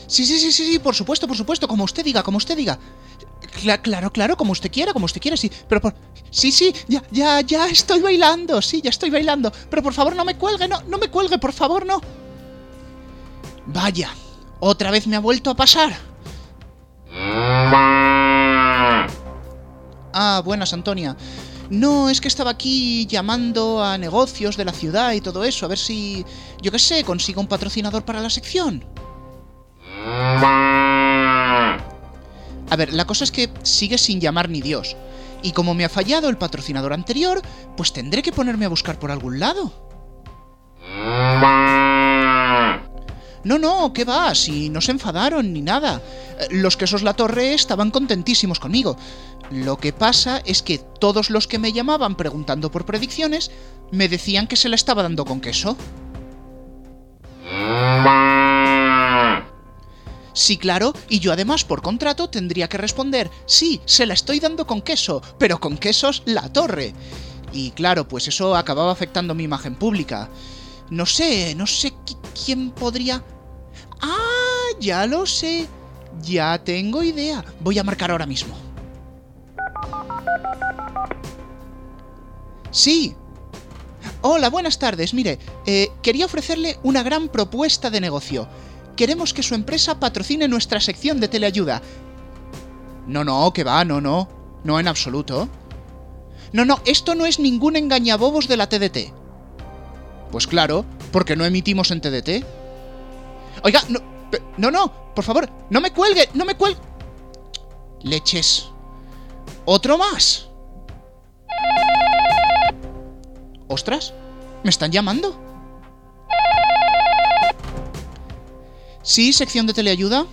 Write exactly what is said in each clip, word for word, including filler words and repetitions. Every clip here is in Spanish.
Sí, sí, sí, sí, sí, por supuesto, por supuesto, como usted diga, como usted diga. Cla- claro, claro, como usted quiera, como usted quiera, sí. Pero por... Sí, sí, ya, ya, ya estoy bailando, sí, ya estoy bailando. Pero por favor no me cuelgue, no, no me cuelgue, por favor, no. Vaya, otra vez me ha vuelto a pasar. Ah, buenas, Antonia. No, es que estaba aquí llamando a negocios de la ciudad y todo eso, a ver si, yo qué sé, consigo un patrocinador para la sección. A ver, la cosa es que sigue sin llamar ni Dios. Y como me ha fallado el patrocinador anterior, pues tendré que ponerme a buscar por algún lado. No, no, ¿qué va? Si no se enfadaron ni nada. Los quesos La Torre estaban contentísimos conmigo. Lo que pasa es que todos los que me llamaban preguntando por predicciones me decían que se la estaba dando con queso. Sí, claro, y yo además por contrato tendría que responder, sí, se la estoy dando con queso, pero con quesos La Torre. Y claro, pues eso acababa afectando mi imagen pública. No sé, no sé qui- quién podría... ¡Ah! Ya lo sé. Ya tengo idea. Voy a marcar ahora mismo. Sí. Hola, buenas tardes. Mire, eh, quería ofrecerle una gran propuesta de negocio. Queremos que su empresa patrocine nuestra sección de teleayuda. No, no, que va, no, no. No en absoluto. No, no, esto no es ningún engañabobos de la T D T. Pues claro, porque no emitimos en T D T. Oiga, no, no, no, por favor, no me cuelgue, no me cuelgue. Leches. ¿Otro más? ¡Ostras! ¿Me están llamando? ¿Sí, sección de teleayuda?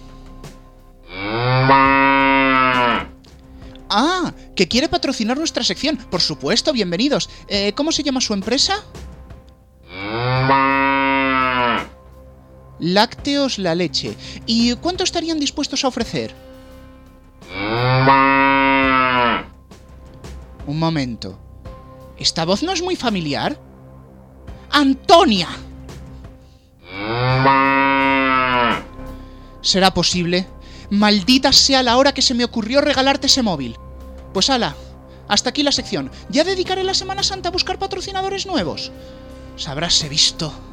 Ah, que quiere patrocinar nuestra sección. Por supuesto, bienvenidos. Eh, ¿Cómo se llama su empresa? Lácteos La Leche. ¿Y cuánto estarían dispuestos a ofrecer? Un momento. ¿Esta voz no es muy familiar? ¡Antonia! ¿Será posible? Maldita sea la hora que se me ocurrió regalarte ese móvil. Pues ala, hasta aquí la sección. Ya dedicaré la Semana Santa a buscar patrocinadores nuevos. Se habráse visto.